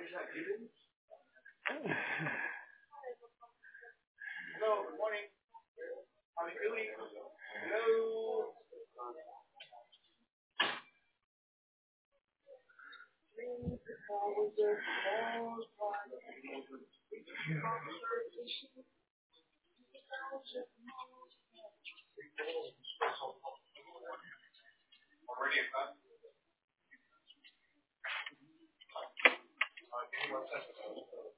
Hello, good morning. How are you doing? Hello. Already about. Give me 1 second.